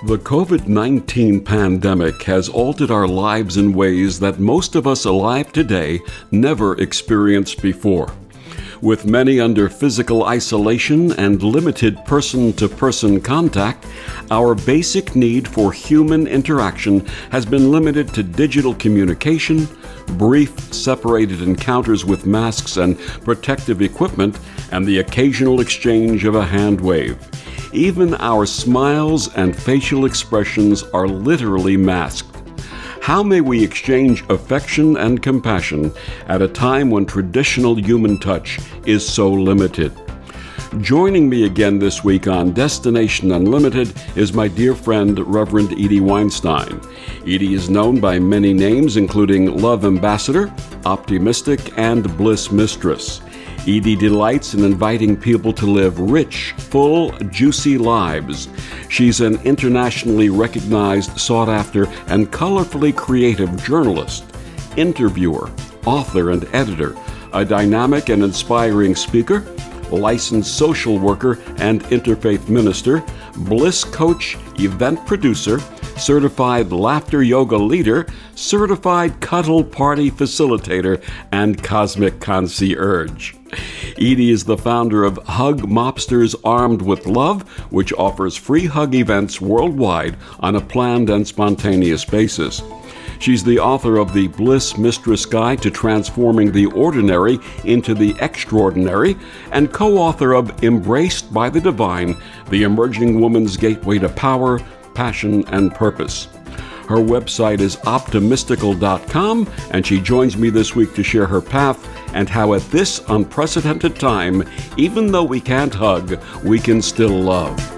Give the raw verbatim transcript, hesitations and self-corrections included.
The covid nineteen pandemic has altered our lives in ways that most of us alive today never experienced before. With many under physical isolation and limited person-to-person contact, our basic need for human interaction has been limited to digital communication, brief separated encounters with masks and protective equipment, and the occasional exchange of a hand wave. Even our smiles and facial expressions are literally masked. How may we exchange affection and compassion at a time when traditional human touch is so limited? Joining me again this week on Destination Unlimited is my dear friend, Reverend Edie Weinstein. Edie is known by many names, including Love Ambassador, Optimistic, and Bliss Mistress. Edie delights in inviting people to live rich, full, juicy lives. She's an internationally recognized, sought-after, and colorfully creative journalist, interviewer, author, and editor, a dynamic and inspiring speaker, licensed social worker and interfaith minister, bliss coach, event producer, certified laughter yoga leader, certified cuddle party facilitator, and cosmic concierge. Edie is the founder of Hug Mobsters Armed with Love, which offers free hug events worldwide on a planned and spontaneous basis. She's the author of the Bliss Mistress Guide to Transforming the Ordinary into the Extraordinary, and co-author of Embraced by the Divine, the Emerging Woman's Gateway to Power, Passion, and Purpose. Her website is optimistical dot com, and she joins me this week to share her path and how at this unprecedented time, even though we can't hug, we can still love.